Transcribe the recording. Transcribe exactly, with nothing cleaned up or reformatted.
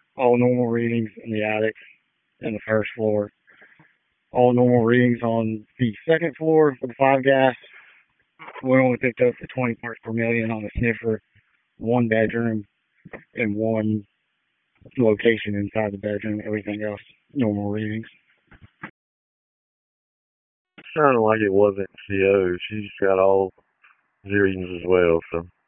All normal readings in the attic and the first floor. All normal readings on the second floor for the five gas. We only picked up the twenty parts per million on the sniffer, one bedroom, and one location inside the bedroom. Everything else, normal readings. Sounded like it wasn't C O. She's got all readings as well, so